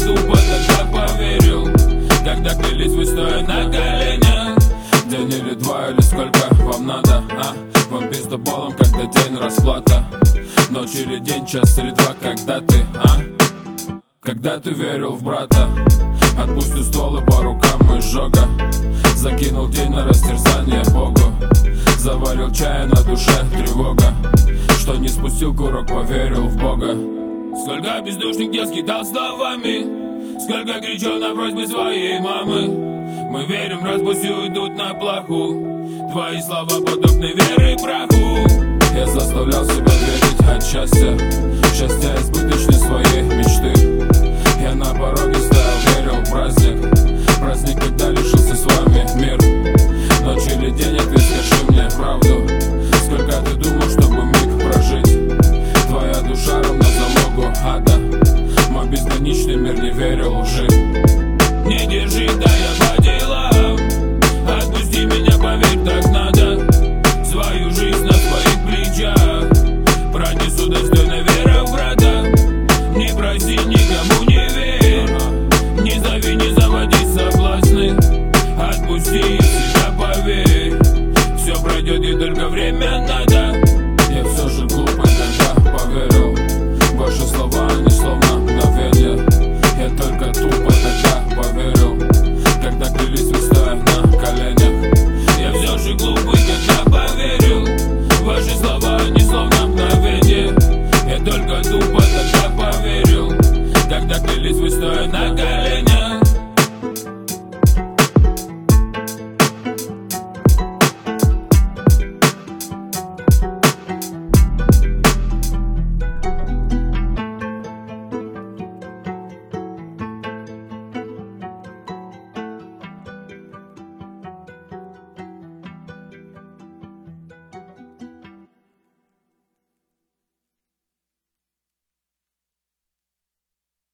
тупо тогда поверил, когда клялись вы стоя на коленях. День или два, или сколько вам надо, а? Вам пиздоболом, когда день расплата. Ночь или день, час или два, когда ты, а? Когда ты верил в брата. Отпустил ствол и по рукам изжога. Закинул день на растерзание Богу. Заварил чая, на душе тревога. Что не спустил курок, поверил в Бога. Сколько бездушных детских дал словами, сколько кричал на просьбы своей мамы. Мы верим, раз пусть уйдут на плаху. Твои слова подобны веры праху. Я заставлял себя верить от счастья, счастья избыточной своей мечты. Я на пороге стоял, верил в праздник, праздник, когда лишился с вами мир. Ночь или день, ответ, скажи мне правду. Сколько ты думал, чтобы миг прожить? Твоя душа равна залогу ада. Мой безграничный мир не верил лжи. Не держи, да я